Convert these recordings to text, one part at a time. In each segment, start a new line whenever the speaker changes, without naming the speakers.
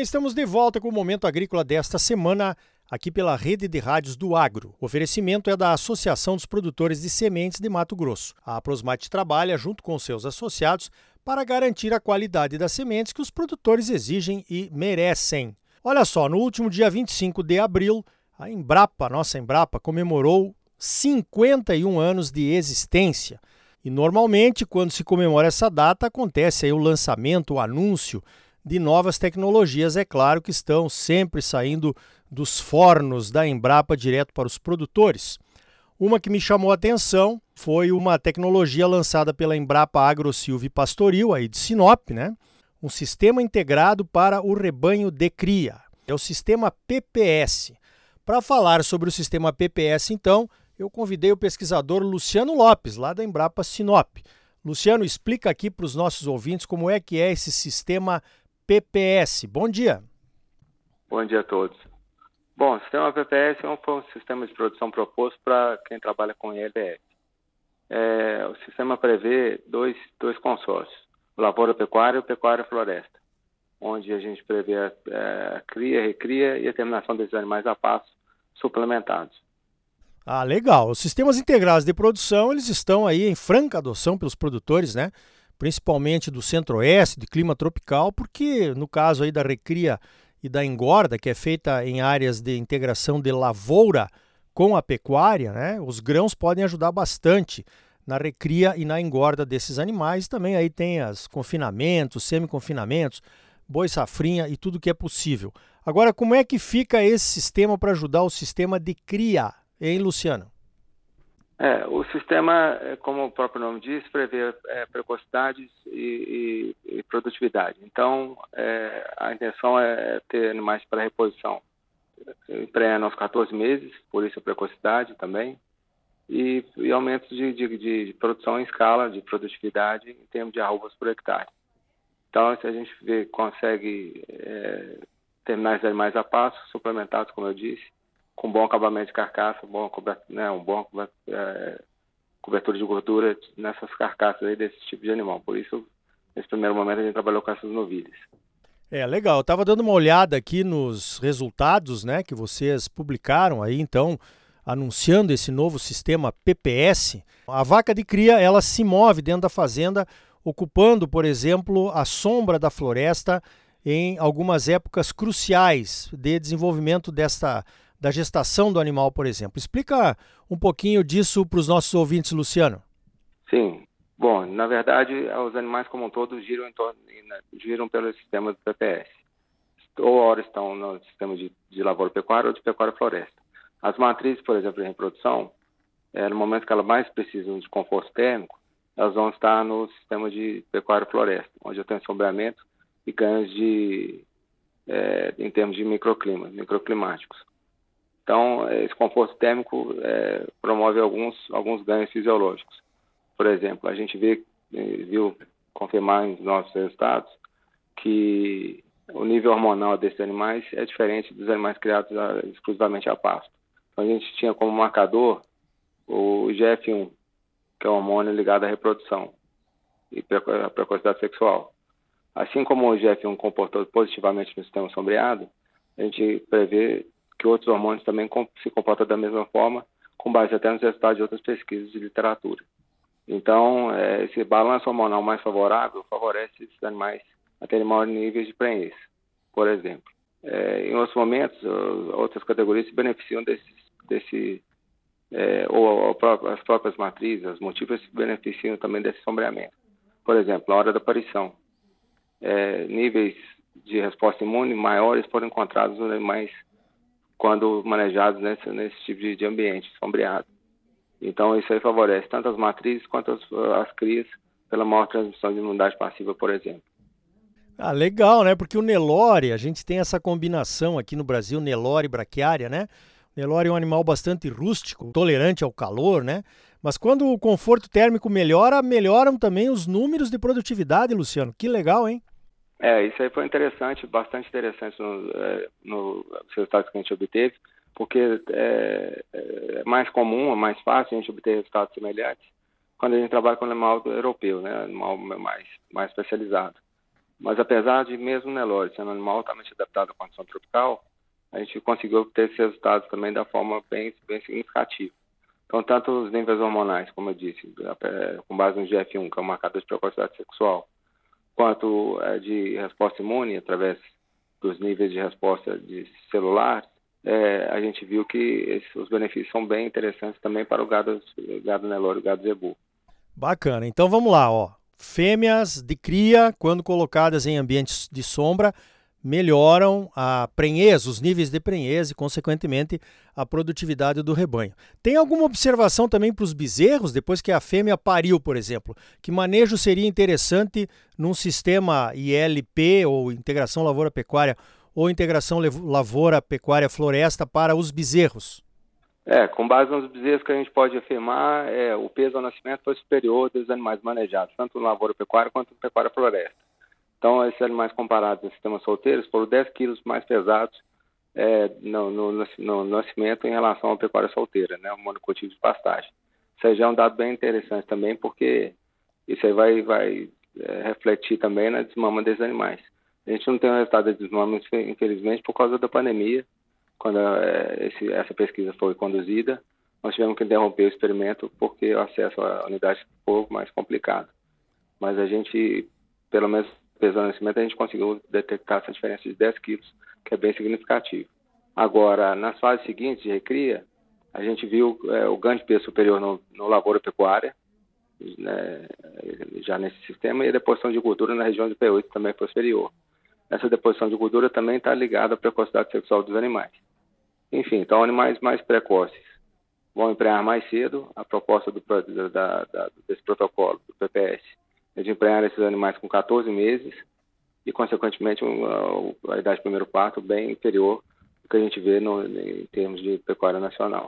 Bem, estamos de volta com o Momento Agrícola desta semana, aqui pela Rede de Rádios do Agro. O oferecimento é da Associação dos Produtores de Sementes de Mato Grosso. A Aprosmate trabalha junto com seus associados para garantir a qualidade das sementes que os produtores exigem e merecem. Olha só, no último dia 25 de abril, a nossa Embrapa, comemorou 51 anos de existência. E normalmente, quando se comemora essa data, acontece aí o lançamento, o anúncio de novas tecnologias, é claro, que estão sempre saindo dos fornos da Embrapa direto para os produtores. Uma que me chamou a atenção foi uma tecnologia lançada pela Embrapa AgroSilva e Pastoril, aí de Sinop, né? Um sistema integrado para o rebanho de cria. É o sistema PPS. Para falar sobre o sistema PPS, então, eu convidei o pesquisador Luciano Lopes, lá da Embrapa Sinop. Luciano, explica aqui para os nossos ouvintes como é que é esse sistema PPS. Bom dia.
Bom dia a todos. Bom, o sistema PPS foi um sistema de produção proposto para quem trabalha com ILF. O sistema prevê dois consórcios, o Lavoura Pecuária e o Pecuária Floresta, onde a gente prevê a cria, recria e a terminação desses animais a pasto suplementados.
Ah, legal. Os sistemas integrados de produção, eles estão aí em franca adoção pelos produtores, né? Principalmente do centro-oeste, de clima tropical, porque no caso aí da recria e da engorda, que é feita em áreas de integração de lavoura com a pecuária, né? Os grãos podem ajudar bastante na recria e na engorda desses animais. Também aí tem os confinamentos, semi-confinamentos, boi safrinha e tudo que é possível. Agora, como é que fica esse sistema para ajudar o sistema de cria, hein, Luciano?
O sistema, como o próprio nome diz, prevê precocidade e produtividade. Então, a intenção é ter animais para reposição pré-ano aos 14 meses, por isso a precocidade também, e aumento de produção em escala, de produtividade em termos de arrobas por hectare. Então, se a gente consegue terminar esses animais a pasto, suplementados, como eu disse, com bom acabamento de carcaça, cobertura de gordura nessas carcaças aí desse tipo de animal. Por isso, nesse primeiro momento, a gente trabalhou com essas novilhas.
Legal. Eu estava dando uma olhada aqui nos resultados, né, que vocês publicaram aí, então, anunciando esse novo sistema PPS. A vaca de cria, ela se move dentro da fazenda, ocupando, por exemplo, a sombra da floresta em algumas épocas cruciais de desenvolvimento da gestação do animal, por exemplo. Explica um pouquinho disso para os nossos ouvintes, Luciano.
Sim. Bom, na verdade, os animais como um todo giram pelo sistema do PPS. Ou ora estão no sistema de lavoura pecuária ou de pecuária floresta. As matrizes, por exemplo, de reprodução, no momento que elas mais precisam de conforto térmico, elas vão estar no sistema de pecuária floresta, onde eu tenho sombreamento e ganhos em termos de microclimáticos. Então, esse conforto térmico promove alguns ganhos fisiológicos. Por exemplo, a gente viu confirmar em nossos resultados que o nível hormonal desses animais é diferente dos animais criados exclusivamente a pasto. Então, a gente tinha como marcador o IGF-1, que é o hormônio ligado à reprodução e à precocidade sexual. Assim como o IGF-1 comportou positivamente no sistema sombreado, a gente prevê que outros hormônios também se comportam da mesma forma, com base até nos resultados de outras pesquisas de literatura. Então, esse balanço hormonal mais favorável favorece esses animais a terem maior nível de prenhez, por exemplo. Em outros momentos, outras categorias se beneficiam as próprias matrizes, as múltiplas se beneficiam também desse sombreamento. Por exemplo, na hora da aparição, níveis de resposta imune maiores foram encontrados nos animais quando manejados nesse tipo de ambiente sombreado. Então, isso aí favorece tanto as matrizes quanto as crias pela maior transmissão de imunidade passiva, por exemplo.
Ah, legal, né? Porque o Nelore, a gente tem essa combinação aqui no Brasil, Nelore e braquiária, né? O Nelore é um animal bastante rústico, tolerante ao calor, né? Mas quando o conforto térmico melhoram também os números de produtividade, Luciano. Que legal, hein?
Isso aí foi interessante, bastante interessante nos resultados que a gente obteve, porque é mais comum, é mais fácil a gente obter resultados semelhantes quando a gente trabalha com animal europeu, né, animal mais especializado. Mas apesar de mesmo o Nelore sendo um animal altamente adaptado à condição tropical, a gente conseguiu obter esses resultados também da forma bem significativa. Então, tanto os níveis hormonais, como eu disse, com base no GF1, que é o marcador de precocidade sexual, quanto de resposta imune, através dos níveis de resposta de celular, a gente viu que os benefícios são bem interessantes também para o gado Nelore e o gado zebu.
Bacana. Então vamos lá, ó. Fêmeas de cria, quando colocadas em ambientes de sombra, melhoram a prenhez, os níveis de prenhez e, consequentemente, a produtividade do rebanho. Tem alguma observação também para os bezerros, depois que a fêmea pariu, por exemplo? Que manejo seria interessante num sistema ILP, ou Integração Lavoura-Pecuária, ou Integração Lavoura-Pecuária-Floresta para os bezerros?
Com base nos bezerros que a gente pode afirmar, o peso ao nascimento foi superior dos animais manejados, tanto no lavoura-pecuária quanto no pecuária-floresta. Então, esses animais comparados ao sistema solteiros foram 10 quilos mais pesados no nascimento em relação à pecuária solteira, né, o monocultivo de pastagem. Isso aí já é um dado bem interessante também, porque isso aí vai refletir também na desmama desses animais. A gente não tem o resultado da desmama, infelizmente, por causa da pandemia. Quando essa pesquisa foi conduzida, nós tivemos que interromper o experimento porque o acesso à unidade ficou mais complicado. Mas a gente, pelo menos pesando o nascimento, a gente conseguiu detectar essa diferença de 10 quilos, que é bem significativo. Agora, nas fases seguintes de recria, a gente viu o ganho de peso superior no lavoura-pecuária, né, já nesse sistema, e a deposição de gordura na região de P8 também foi superior. Essa deposição de gordura também está ligada à precocidade sexual dos animais. Enfim, então animais mais precoces vão emprenhar mais cedo. A proposta desse protocolo, do PPS, é de emprenhar esses animais com 14 meses e, consequentemente, a idade de primeiro parto bem inferior do que a gente vê em termos de pecuária nacional.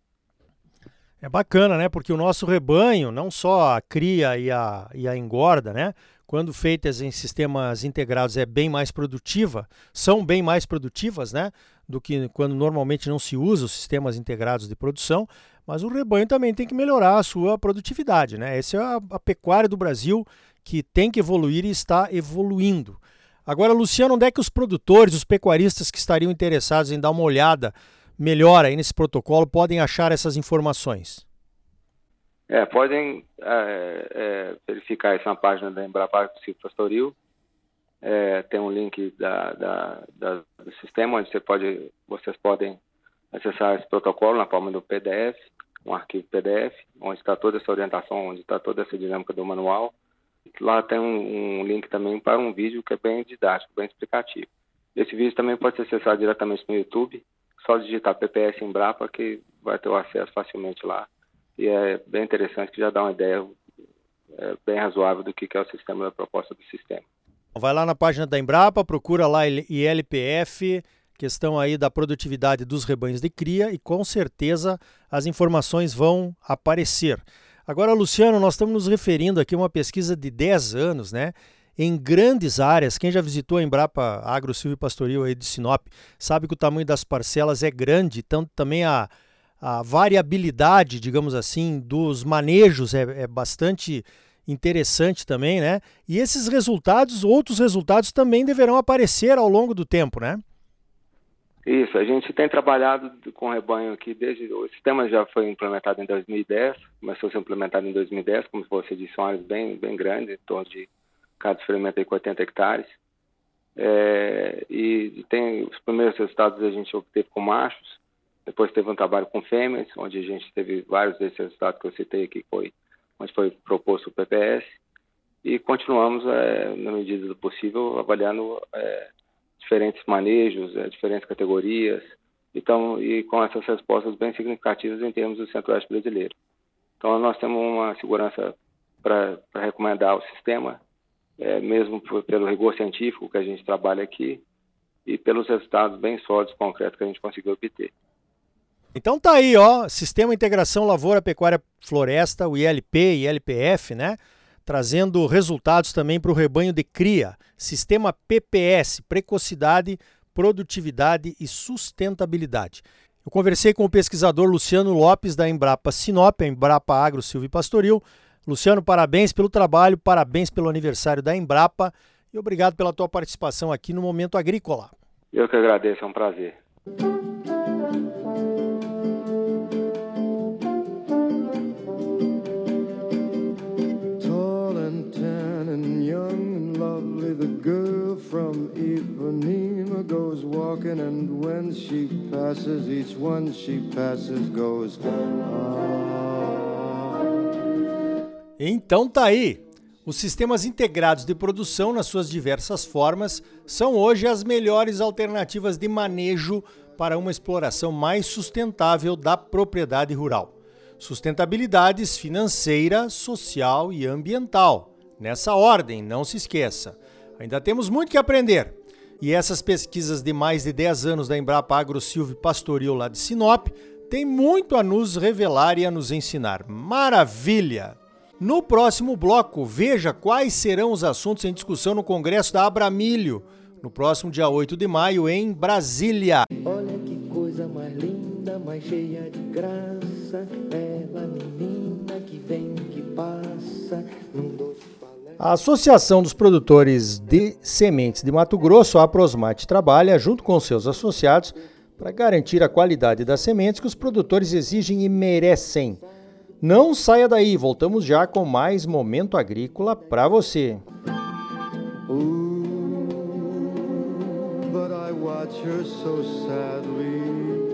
É bacana, né? Porque o nosso rebanho, não só a cria e a engorda, né? Quando feitas em sistemas integrados são bem mais produtivas, né? Do que quando normalmente não se usa os sistemas integrados de produção, mas o rebanho também tem que melhorar a sua produtividade, né? Essa é a pecuária do Brasil que tem que evoluir e está evoluindo. Agora, Luciano, onde é que os produtores, os pecuaristas que estariam interessados em dar uma olhada melhor aí nesse protocolo podem achar essas informações?
Podem verificar isso na página da Embrapa Agro Silvopastoril. Tem um link do sistema onde vocês podem acessar esse protocolo na forma do PDF, um arquivo PDF, onde está toda essa orientação, onde está toda essa dinâmica do manual. Lá tem um link também para um vídeo que é bem didático, bem explicativo. Esse vídeo também pode ser acessado diretamente no YouTube, só digitar PPS Embrapa que vai ter o acesso facilmente lá. E é bem interessante, que já dá uma ideia bem razoável do que é o sistema, da proposta do sistema.
Vai lá na página da Embrapa, procura lá ILPF, questão aí da produtividade dos rebanhos de cria, e com certeza as informações vão aparecer. Agora, Luciano, nós estamos nos referindo aqui a uma pesquisa de 10 anos, né? Em grandes áreas. Quem já visitou a Embrapa Agro Silvopastoril aí de Sinop sabe que o tamanho das parcelas é grande, tanto também a variabilidade, digamos assim, dos manejos é bastante interessante também, né? E esses resultados, outros resultados também deverão aparecer ao longo do tempo, né?
Isso, a gente tem trabalhado com o rebanho aqui o sistema já foi implementado em 2010, começou a ser implementado em 2010, como você disse, são áreas bem grandes, em torno de cada experimento aí com 80 hectares. E tem os primeiros resultados a gente obteve com machos, depois teve um trabalho com fêmeas, onde a gente teve vários desses resultados que eu citei aqui, onde foi proposto o PPS, e continuamos, na medida do possível, avaliando diferentes manejos, diferentes categorias, então, e com essas respostas bem significativas em termos do Centro-Oeste brasileiro. Então, nós temos uma segurança para recomendar o sistema, mesmo pelo rigor científico que a gente trabalha aqui e pelos resultados bem sólidos, concretos que a gente conseguiu obter.
Então tá aí, ó, Sistema Integração Lavoura Pecuária Floresta, o ILP e ILPF, né? Trazendo resultados também para o rebanho de cria. Sistema PPS, Precocidade, Produtividade e Sustentabilidade. Eu conversei com o pesquisador Luciano Lopes da Embrapa Sinop, Embrapa Agro Silvopastoril. Luciano, parabéns pelo trabalho, parabéns pelo aniversário da Embrapa. e obrigado pela tua participação aqui no Momento Agrícola.
Eu que agradeço, é um prazer.
Tall and tan and young and lovely, the girl from Ipanema goes walking, and when she passes, each one she passes goes
Então tá aí! Os sistemas integrados de produção, nas suas diversas formas, são hoje as melhores alternativas de manejo para uma exploração mais sustentável da propriedade rural. Sustentabilidades financeira, social e ambiental. Nessa ordem, não se esqueça. Ainda temos muito que aprender. E essas pesquisas de mais de 10 anos da Embrapa Agro Silvio Pastoril lá de Sinop têm muito a nos revelar e a nos ensinar. Maravilha! No próximo bloco, veja quais serão os assuntos em discussão no Congresso da Abramilho, no próximo dia 8 de maio, em Brasília.
Olha que coisa mais linda, mais cheia de graça, ela menina que vem, que passa, num doce balé.
A Associação dos Produtores de Sementes de Mato Grosso, a Aprosmate, trabalha junto com seus associados para garantir a qualidade das sementes que os produtores exigem e merecem. Não saia daí, voltamos já com mais Momento Agrícola para você.
But I watch her so sadly.